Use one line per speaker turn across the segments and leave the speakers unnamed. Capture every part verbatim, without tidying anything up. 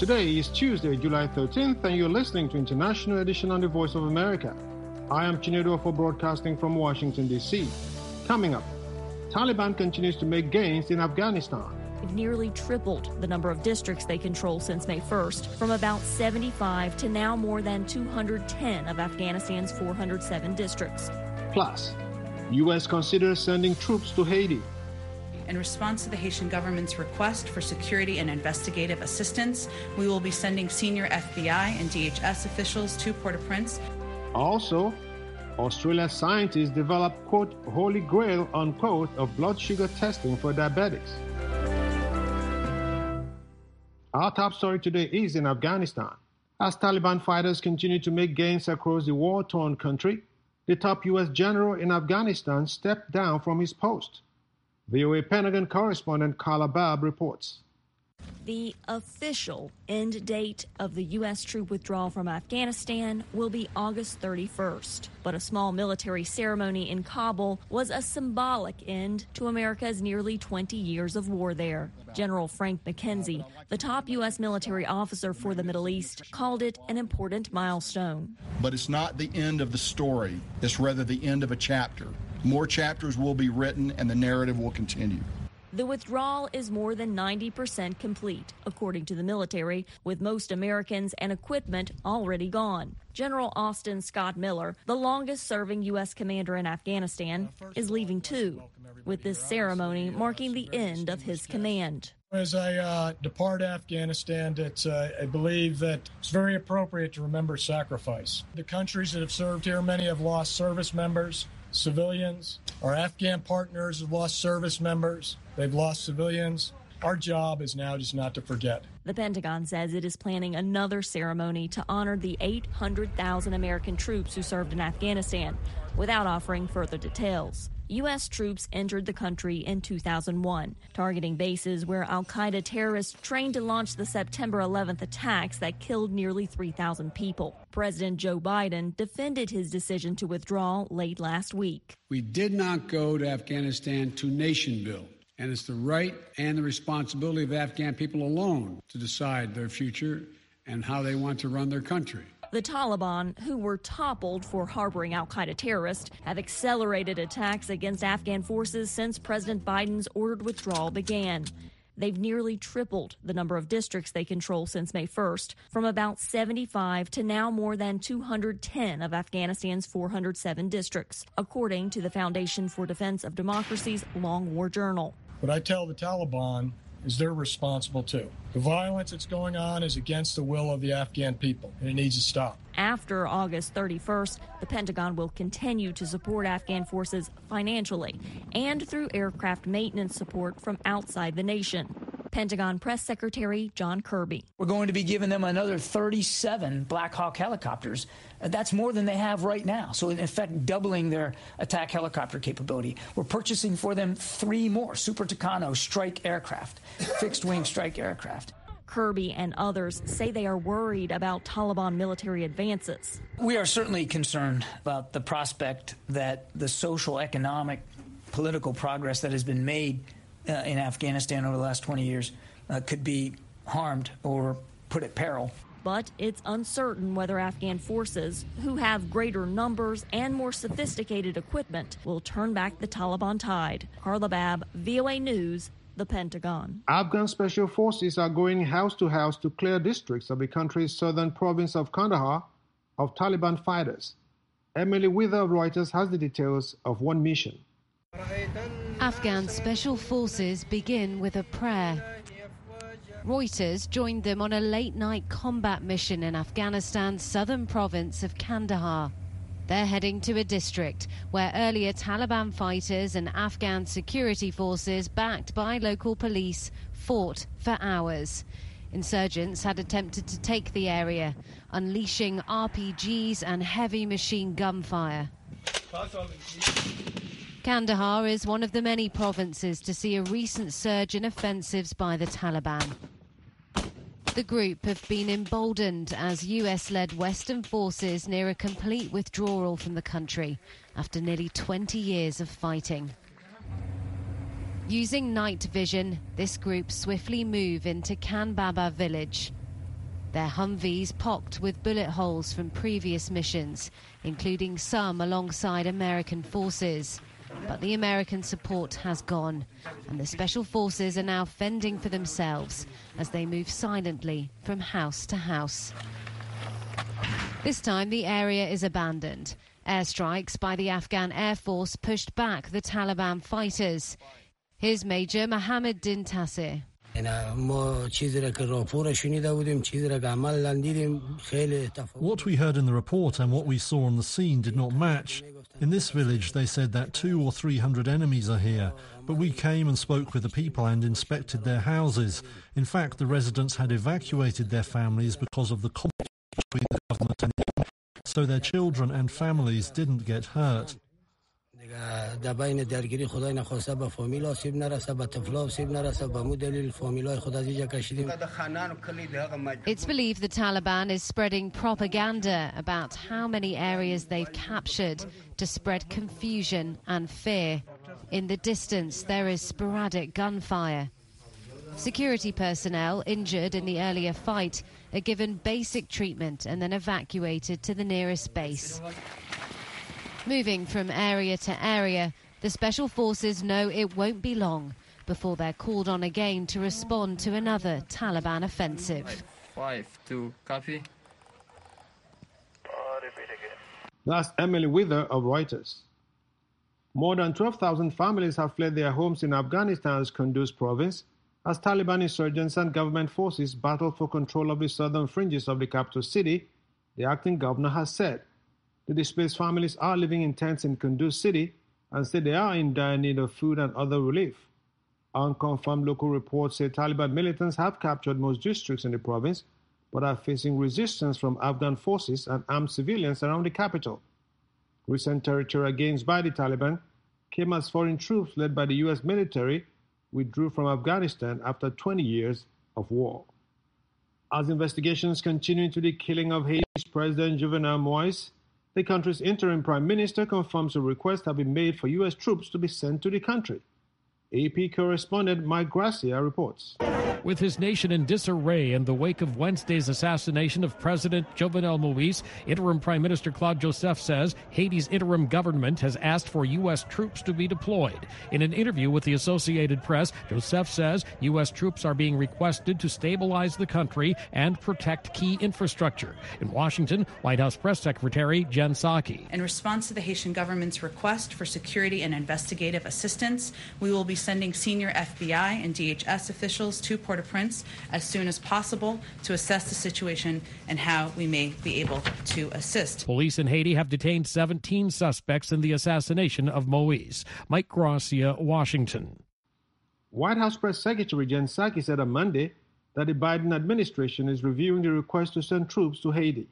Today is Tuesday, July thirteenth, and you're listening to International Edition on the Voice of America. I am Chinedu for broadcasting from Washington, D C. Coming up, Taliban continues to make gains in Afghanistan.
They've nearly tripled the number of districts they control since May first, from about seventy-five to now more than two hundred ten of Afghanistan's four hundred seven districts.
Plus, U S considers sending troops to Haiti.
In response to the Haitian government's request for security and investigative assistance, we will be sending senior F B I and D H S officials to Port-au-Prince. Also, Australia's scientists develop, quote, holy grail, unquote, of blood sugar testing for diabetics. Our top story today is in Afghanistan. As Taliban fighters continue to make gains across the war-torn country, the top U S general in Afghanistan stepped down from his post. V O A Pentagon correspondent Carla Babb reports.
The official end date of the U S troop withdrawal from Afghanistan will be August thirty-first. But a small military ceremony in Kabul was a symbolic end to America's nearly twenty years of war there. General Frank McKenzie, the top U S military officer for the Middle East, called it an important milestone.
But it's not the end of the story. It's rather the end of a chapter. More chapters will be written and the narrative will continue.
The withdrawal is more than ninety percent complete, according to the military, with most Americans and equipment already gone. General Austin Scott Miller, the longest-serving U S commander in Afghanistan, is leaving too, with this ceremony marking the end of his command.
As I uh, depart Afghanistan, it's, uh, I believe that it's very appropriate to remember sacrifice. The countries that have served here, many have lost service members, civilians. Our Afghan partners have lost service members. They've lost civilians. Our job is now just not to forget.
The Pentagon says it is planning another ceremony to honor the eight hundred thousand American troops who served in Afghanistan, without offering further details. U S troops entered the country in two thousand one, targeting bases where al-Qaeda terrorists trained to launch the September eleventh attacks that killed nearly three thousand people. President Joe Biden defended his decision to withdraw late last week.
We did not go to Afghanistan to nation build, and it's the right and the responsibility of Afghan people alone to decide their future and how they want to run their country.
The Taliban, who were toppled for harboring al-Qaeda terrorists, have accelerated attacks against Afghan forces since President Biden's ordered withdrawal began. They've nearly tripled the number of districts they control since May first, from about seventy-five to now more than two hundred ten of Afghanistan's four hundred seven districts, according to the Foundation for Defense of Democracy's Long War Journal.
What I tell the Taliban is they're responsible too. The violence that's going on is against the will of the Afghan people, and it needs to stop.
After August thirty-first, the Pentagon will continue to support Afghan forces financially and through aircraft maintenance support from outside the nation. Pentagon Press Secretary John Kirby.
We're going to be giving them another thirty-seven Black Hawk helicopters. That's more than they have right now. So in effect, doubling their attack helicopter capability. We're purchasing for them three more Super Tucano strike aircraft, fixed-wing strike aircraft.
Kirby and others say they are worried about Taliban military advances.
We are certainly concerned about the prospect that the social, economic, political progress that has been made uh, in Afghanistan over the last twenty years uh, could be harmed or put at peril.
But it's uncertain whether Afghan forces, who have greater numbers and more sophisticated equipment, will turn back the Taliban tide. Carla Babb, V O A News, the Pentagon.
Afghan special forces are going house to house to clear districts of the country's southern province of Kandahar of Taliban fighters. Emily Wither of Reuters has the details of one mission.
Afghan special forces begin with a prayer. Reuters joined them on a late-night combat mission in Afghanistan's southern province of Kandahar. They're heading to a district where earlier Taliban fighters and Afghan security forces, backed by local police, fought for hours. Insurgents had attempted to take the area, unleashing R P Gs and heavy machine gun fire. Kandahar is one of the many provinces to see a recent surge in offensives by the Taliban. The group have been emboldened as U S-led Western forces near a complete withdrawal from the country after nearly twenty years of fighting. Using night vision, this group swiftly move into Khan Baba village. Their Humvees pocked with bullet holes from previous missions, including some alongside American forces. But the American support has gone, and the Special Forces are now fending for themselves as they move silently from house to house. This time the area is abandoned. Airstrikes by the Afghan Air Force pushed back the Taliban fighters. Here's Major Mohammed Din Tassir.
What we heard in the report and what we saw on the scene did not match. In this village, they said that two or three hundred enemies are here, but we came and spoke with the people and inspected their houses. In fact, the residents had evacuated their families because of the conflict between the government and them, so their children and families didn't get hurt.
It's believed the Taliban is spreading propaganda about how many areas they've captured to spread confusion and fear. In the distance, there is sporadic gunfire. Security personnel injured in the earlier fight are given basic treatment and then evacuated to the nearest base. Moving from area to area, the Special Forces know it won't be long before they're called on again to respond to another Taliban offensive.
Five, two, copy.
That's Emily Wither of Reuters. More than twelve thousand families have fled their homes in Afghanistan's Kunduz province as Taliban insurgents and government forces battle for control of the southern fringes of the capital city, the acting governor has said. The displaced families are living in tents in Kunduz city and say they are in dire need of food and other relief. Unconfirmed local reports say Taliban militants have captured most districts in the province, but are facing resistance from Afghan forces and armed civilians around the capital. Recent territorial gains by the Taliban came as foreign troops led by the U S military withdrew from Afghanistan after twenty years of war. As investigations continue into the killing of Haiti's President Jovenel Moïse, the country's interim prime minister confirms a request has been made for U S troops to be sent to the country. A P correspondent Mike Gracia reports.
With his nation in disarray in the wake of Wednesday's assassination of President Jovenel Moïse, interim Prime Minister Claude Joseph says Haiti's interim government has asked for U S troops to be deployed. In an interview with the Associated Press, Joseph says U S troops are being requested to stabilize the country and protect key infrastructure. In Washington, White House Press Secretary Jen Psaki.
In response to the Haitian government's request for security and investigative assistance, we will be sending senior F B I and D H S officials to Port-au-Prince as soon as possible to assess the situation and how we may be able to assist.
Police in Haiti have detained seventeen suspects in the assassination of Moïse. Mike Gracia, Washington.
White House Press Secretary Jen Psaki said on Monday that the Biden administration is reviewing the request to send troops to Haiti.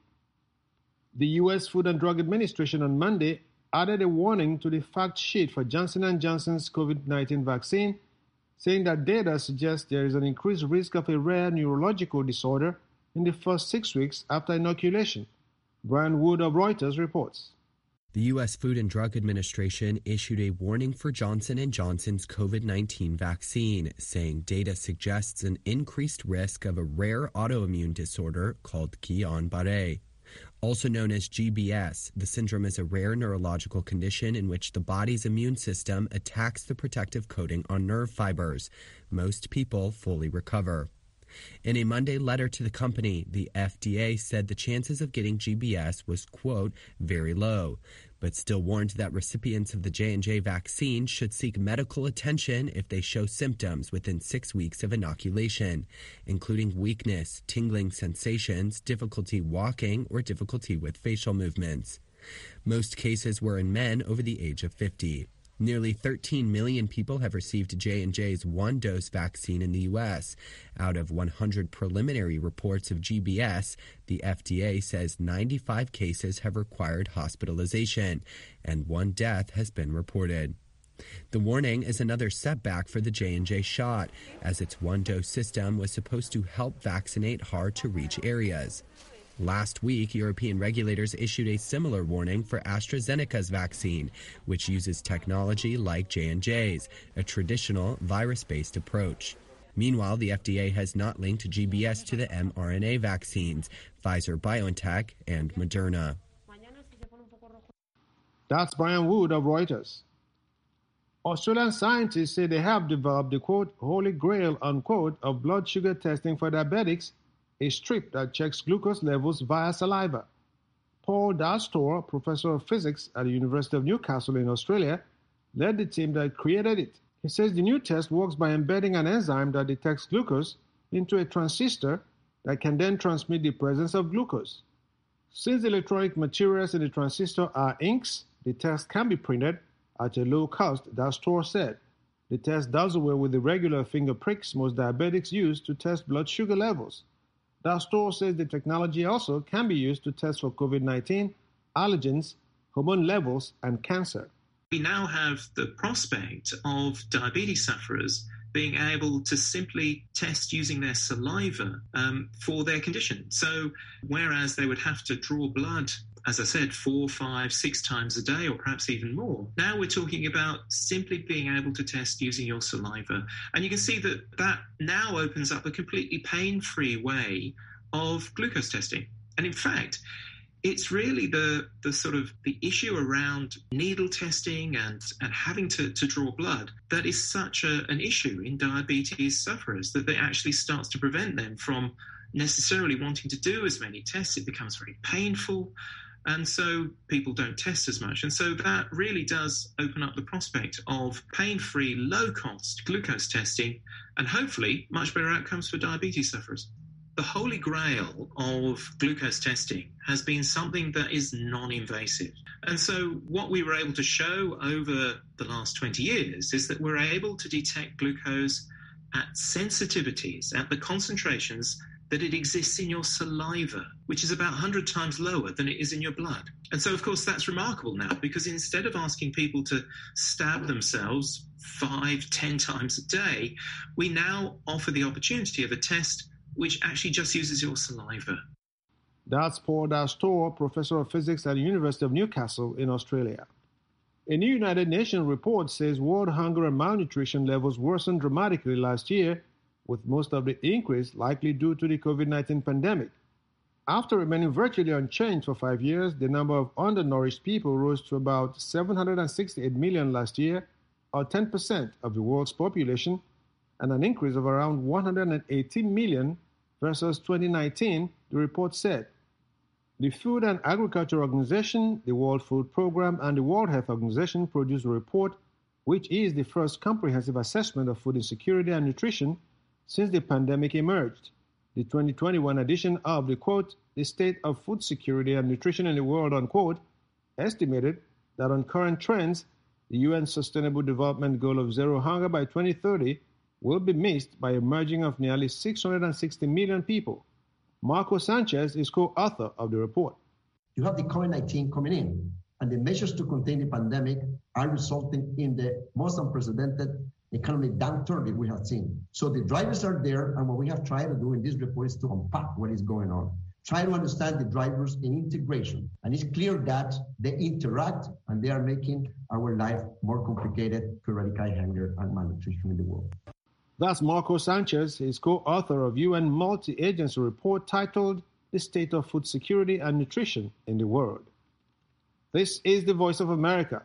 The U S Food and Drug Administration on Monday added a warning to the fact sheet for Johnson and Johnson's COVID nineteen vaccine, saying that data suggests there is an increased risk of a rare neurological disorder in the first six weeks after inoculation. Brian Wood of Reuters reports.
The U S Food and Drug Administration issued a warning for Johnson and Johnson's COVID nineteen vaccine, saying data suggests an increased risk of a rare autoimmune disorder called Guillain-Barré. Also known as G B S, the syndrome is a rare neurological condition in which the body's immune system attacks the protective coating on nerve fibers. Most people fully recover. In a Monday letter to the company, the F D A said the chances of getting G B S was, quote, very low, but still warned that recipients of the J and J vaccine should seek medical attention if they show symptoms within six weeks of inoculation, including weakness, tingling sensations, difficulty walking, or difficulty with facial movements. Most cases were in men over the age of fifty. Nearly thirteen million people have received J and J's one-dose vaccine in the U S. Out of one hundred preliminary reports of G B S, the F D A says ninety-five cases have required hospitalization, and one death has been reported. The warning is another setback for the J and J shot, as its one-dose system was supposed to help vaccinate hard-to-reach areas. Last week, European regulators issued a similar warning for AstraZeneca's vaccine, which uses technology like J and J's, a traditional virus-based approach. Meanwhile, the F D A has not linked G B S to the mRNA vaccines, Pfizer, BioNTech, and Moderna.
That's Brian Wood of Reuters. Australian scientists say they have developed the, quote, holy grail, unquote, of blood sugar testing for diabetics, a strip that checks glucose levels via saliva. Paul Dastoor, professor of physics at the University of Newcastle in Australia, led the team that created it. He says the new test works by embedding an enzyme that detects glucose into a transistor that can then transmit the presence of glucose. Since the electronic materials in the transistor are inks, the test can be printed at a low cost, Dastoor said. The test does away with the regular finger pricks most diabetics use to test blood sugar levels. Dastoor says the technology also can be used to test for COVID nineteen, allergens, hormone levels, and cancer.
We now have the prospect of diabetes sufferers being able to simply test using their saliva um, for their condition. So whereas they would have to draw blood, as I said, four, five, six times a day, or perhaps even more, now we're talking about simply being able to test using your saliva. And you can see that that now opens up a completely pain-free way of glucose testing. And in fact, it's really the the sort of the issue around needle testing and, and having to, to draw blood that is such a, an issue in diabetes sufferers that it actually starts to prevent them from necessarily wanting to do as many tests. It becomes very painful, and so people don't test as much. And so that really does open up the prospect of pain-free, low-cost glucose testing and hopefully much better outcomes for diabetes sufferers. The holy grail of glucose testing has been something that is non-invasive. And so what we were able to show over the last twenty years is that we're able to detect glucose at sensitivities, at the concentrations that it exists in your saliva, which is about one hundred times lower than it is in your blood. And so, of course, that's remarkable now, because instead of asking people to stab themselves five, ten times a day, we now offer the opportunity of a test which actually just uses your saliva.
That's Paul Dastoor, professor of physics at the University of Newcastle in Australia. A new United Nations report says world hunger and malnutrition levels worsened dramatically last year, with most of the increase likely due to the COVID nineteen pandemic. After remaining virtually unchanged for five years, the number of undernourished people rose to about seven hundred sixty-eight million last year, or ten percent of the world's population, and an increase of around one hundred eighteen million versus twenty nineteen, the report said. The Food and Agriculture Organization, the World Food Programme, and the World Health Organization produced a report which is the first comprehensive assessment of food insecurity and nutrition since the pandemic emerged. The twenty twenty-one edition of the, quote, the state of food security and nutrition in the world, unquote, estimated that on current trends, the U N Sustainable Development Goal of zero hunger by twenty thirty will be missed by a merging of nearly six hundred sixty million people. Marco Sanchez is co-author of the report.
You have the COVID nineteen coming in, and the measures to contain the pandemic are resulting in the most unprecedented economic downturn that we have seen. So the drivers are there, and what we have tried to do in this report is to unpack what is going on. Try to understand the drivers in integration. And it's clear that they interact and they are making our life more complicated to eradicate hunger and malnutrition in the world.
That's Marco Sanchez, his co-author of U N multi-agency report titled The State of Food Security and Nutrition in the World. This is the Voice of America.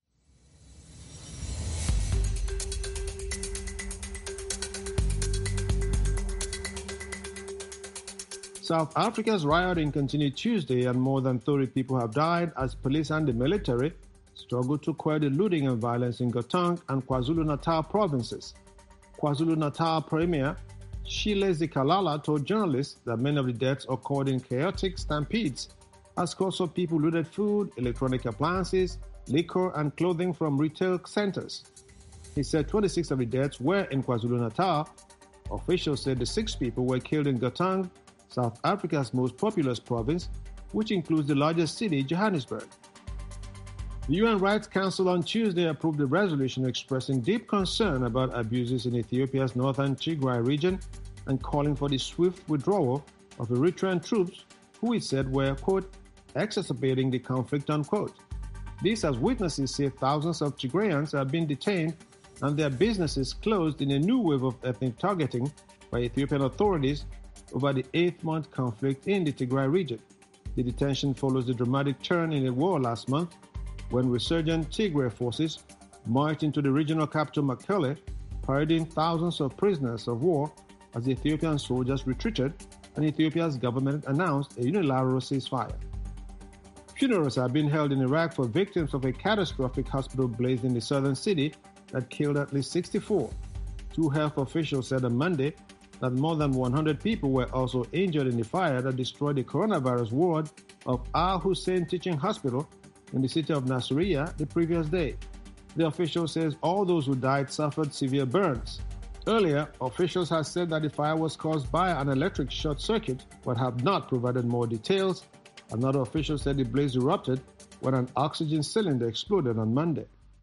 South Africa's rioting continued Tuesday, and more than thirty people have died as police and the military struggle to quell the looting and violence in Gauteng and KwaZulu-Natal provinces. KwaZulu-Natal Premier Shile Zikalala told journalists that many of the deaths occurred in chaotic stampedes as scores of people looted food, electronic appliances, liquor, and clothing from retail centers. He said twenty-six of the deaths were in KwaZulu-Natal. Officials said the six people were killed in Gauteng, South Africa's most populous province, which includes the largest city, Johannesburg. The U N Rights Council on Tuesday approved a resolution expressing deep concern about abuses in Ethiopia's northern Tigray region and calling for the swift withdrawal of Eritrean troops who it said were, quote, exacerbating the conflict, unquote. This as witnesses say thousands of Tigrayans have been detained and their businesses closed in a new wave of ethnic targeting by Ethiopian authorities over the eight-month conflict in the Tigray region. The detention follows the dramatic turn in the war last month when resurgent Tigray forces marched into the regional capital Mekelle, parading thousands of prisoners of war as the Ethiopian soldiers retreated and Ethiopia's government announced a unilateral ceasefire. Funerals are being held in Iraq for victims of a catastrophic hospital blaze in the southern city that killed at least sixty-four. Two health officials said on Monday that more than one hundred people were also injured in the fire that destroyed the coronavirus ward of Al Hussein Teaching Hospital in the city of Nasiriyah the previous day. The official says all those who died suffered severe burns. Earlier, officials had said that the fire was caused by an electric short circuit, but have not provided more details. Another official said the blaze erupted when an oxygen cylinder exploded on Monday.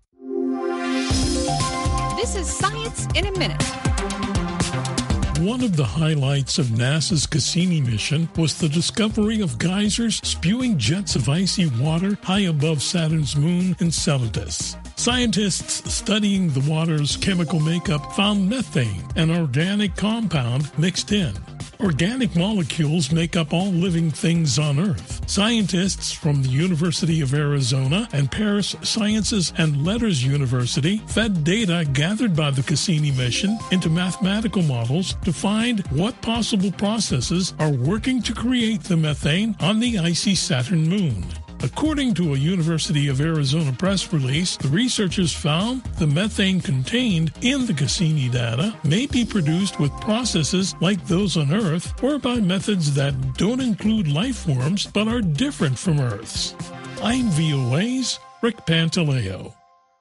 This is Science in a Minute.
One of the highlights of NASA's Cassini mission was the discovery of geysers spewing jets of icy water high above Saturn's moon Enceladus. Scientists studying the water's chemical makeup found methane, an organic compound, mixed in. Organic molecules make up all living things on Earth. Scientists from the University of Arizona and Paris Sciences and Letters University fed data gathered by the Cassini mission into mathematical models to find what possible processes are working to create the methane on the icy Saturn moon. According to a University of Arizona press release, the researchers found the methane contained in the Cassini data may be produced with processes like those on Earth or by methods that don't include life forms but are different from Earth's. I'm V O A's Rick Pantaleo.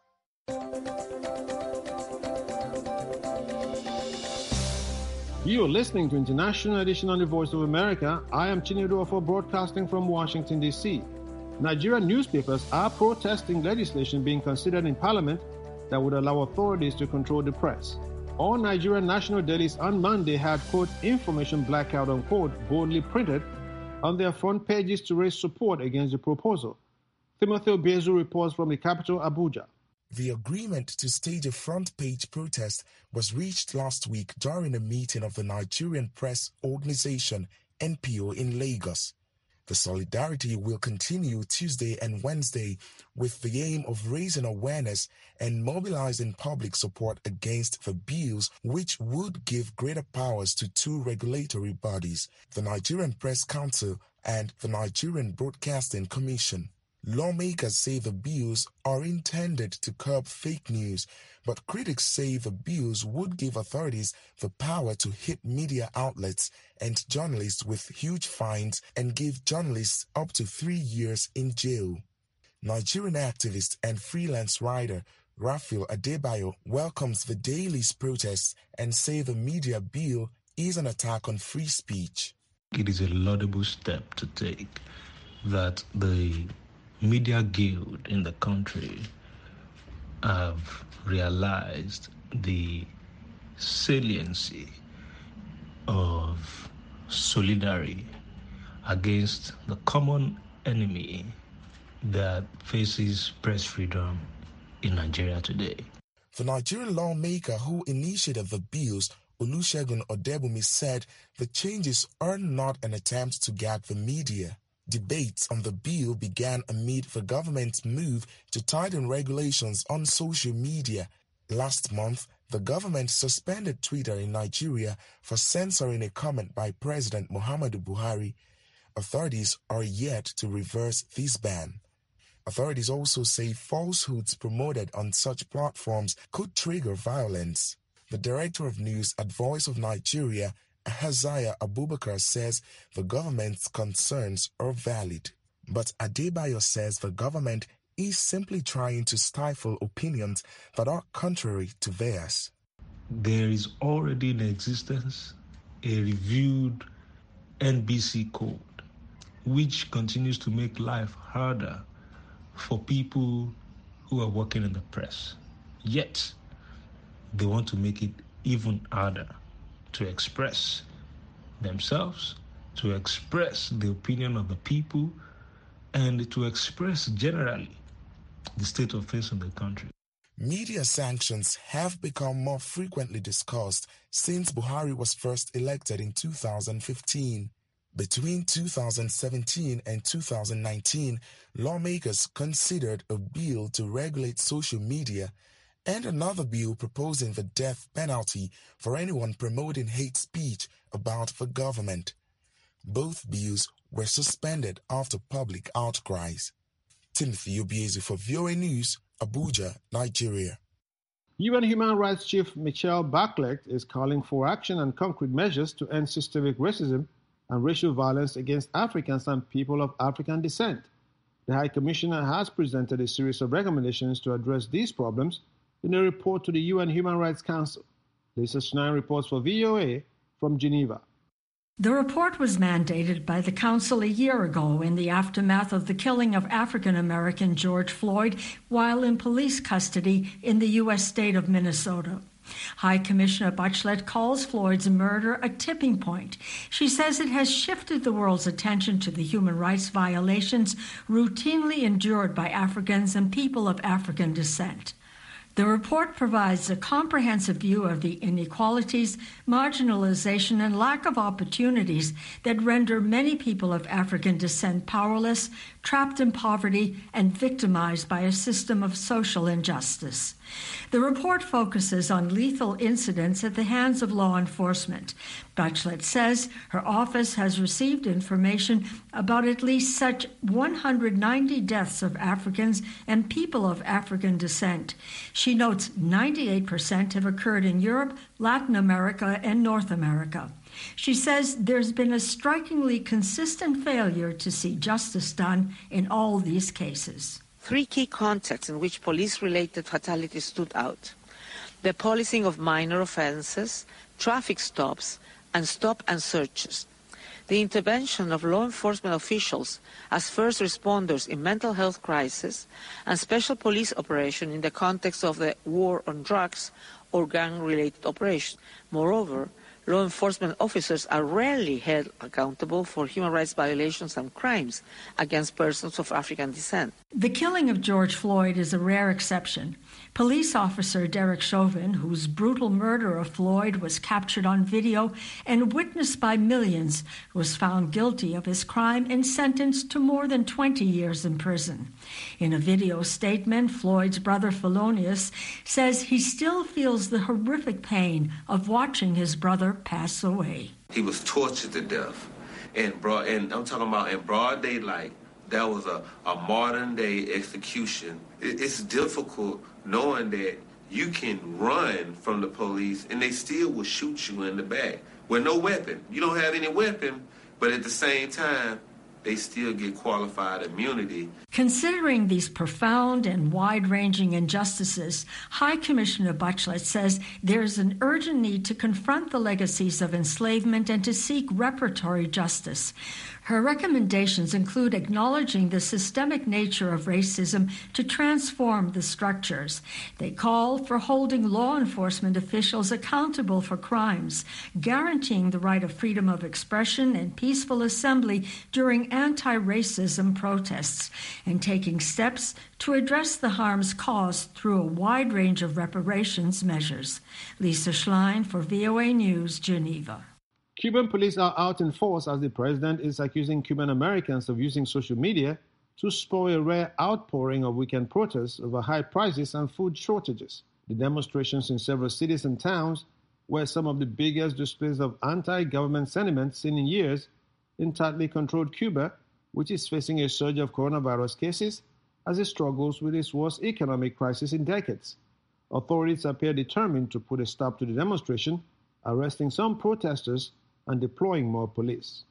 You're listening to International Edition on the Voice of America. I am Chinedu Ofo, broadcasting from Washington, D C Nigerian newspapers are protesting legislation being considered in Parliament that would allow authorities to control the press. All Nigerian national dailies on Monday had, quote, information blackout, unquote, boldly printed on their front pages to raise support against the proposal. Timothy Obiezu reports from the capital, Abuja.
The agreement to stage a front-page protest was reached last week during a meeting of the Nigerian Press Organization, N P O, in Lagos. The solidarity will continue Tuesday and Wednesday with the aim of raising awareness and mobilizing public support against the bills, which would give greater powers to two regulatory bodies, the Nigerian Press Council and the Nigerian Broadcasting Commission. Lawmakers say the bills are intended to curb fake news, but critics say the bills would give authorities the power to hit media outlets and journalists with huge fines and give journalists up to three years in jail. Nigerian activist and freelance writer Raphael Adebayo welcomes the daily's protests and say the media bill is an attack on free speech.
It is a laudable step to take that the Media Guild in the country have realized the saliency of solidarity against the common enemy that faces press freedom in Nigeria today.
The Nigerian lawmaker who initiated the bills, Olusegun Odebumi, said the changes are not an attempt to gag the media. Debates on the bill began amid the government's move to tighten regulations on social media. Last month, the government suspended Twitter in Nigeria for censoring a comment by President Muhammadu Buhari. Authorities are yet to reverse this ban. Authorities also say falsehoods promoted on such platforms could trigger violence. The director of news at Voice of Nigeria, Ahaziah Abubakar, says the government's concerns are valid. But Adebayo says the government is simply trying to stifle opinions that are contrary to theirs.
There is already in existence a reviewed N B C code, which continues to make life harder for people who are working in the press. Yet, they want to make it even harder to express themselves, to express the opinion of the people, and to express generally the state of things in the country.
Media sanctions have become more frequently discussed since Buhari was first elected in two thousand fifteen. Between two thousand seventeen and two thousand nineteen, lawmakers considered a bill to regulate social media and another bill proposing the death penalty for anyone promoting hate speech about the government. Both bills were suspended after public outcries. Timothy Obiezu for V O A News, Abuja, Nigeria.
U N Human Rights Chief Michelle Bachelet is calling for action and concrete measures to end systemic racism and racial violence against Africans and people of African descent. The High Commissioner has presented a series of recommendations to address these problems in a report to the U N Human Rights Council. Lisa Schnein reports for V O A from Geneva.
The report was mandated by the Council a year ago in the aftermath of the killing of African-American George Floyd while in police custody in the U S state of Minnesota. High Commissioner Bachelet calls Floyd's murder a tipping point. She says it has shifted the world's attention to the human rights violations routinely endured by Africans and people of African descent. The report provides a comprehensive view of the inequalities, marginalization, and lack of opportunities that render many people of African descent powerless, trapped in poverty, and victimized by a system of social injustice. The report focuses on lethal incidents at the hands of law enforcement. Bachelet says her office has received information about at least such one hundred ninety deaths of Africans and people of African descent. She notes ninety-eight percent have occurred in Europe, Latin America, and North America. She says there's been a strikingly consistent failure to see justice done in all these cases.
Three key contexts in which police-related fatalities stood out: the policing of minor offenses, traffic stops, and stop and searches, the intervention of law enforcement officials as first responders in mental health crisis, and special police operation in the context of the war on drugs or gang-related operations. Moreover, law enforcement officers are rarely held accountable for human rights violations and crimes against persons of African descent.
The killing of George Floyd is a rare exception. Police officer Derek Chauvin, whose brutal murder of Floyd was captured on video and witnessed by millions, was found guilty of his crime and sentenced to more than twenty years in prison. In a video statement, Floyd's brother Felonius says he still feels the horrific pain of watching his brother pass away.
He was tortured to death, and broad, and I'm talking about in broad daylight. That was a, a modern day execution. It, it's difficult knowing that you can run from the police and they still will shoot you in the back with no weapon. You don't have any weapon, but at the same time, they still get qualified immunity.
Considering these profound and wide-ranging injustices, High Commissioner Bachelet says there's an urgent need to confront the legacies of enslavement and to seek reparatory justice. Her recommendations include acknowledging the systemic nature of racism to transform the structures. They call for holding law enforcement officials accountable for crimes, guaranteeing the right of freedom of expression and peaceful assembly during anti-racism protests, and taking steps to address the harms caused through a wide range of reparations measures. Lisa Schlein for V O A News, Geneva.
Cuban police are out in force as the president is accusing Cuban Americans of using social media to spur a rare outpouring of weekend protests over high prices and food shortages. The demonstrations in several cities and towns were some of the biggest displays of anti-government sentiment seen in years in tightly controlled Cuba, which is facing a surge of coronavirus cases as it struggles with its worst economic crisis in decades. Authorities appear determined to put a stop to the demonstration, arresting some protesters and deploying more police.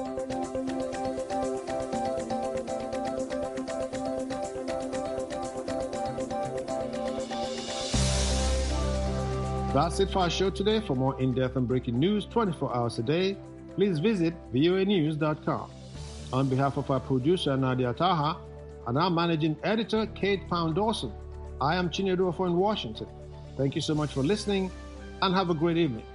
That's it for our show today. For more in-depth and breaking news twenty-four hours a day, please visit V O A news dot com. On behalf of our producer, Nadia Taha, and our managing editor, Kate Pound-Dawson, I am Chinedu Ofo in Washington. Thank you so much for listening, and have a great evening.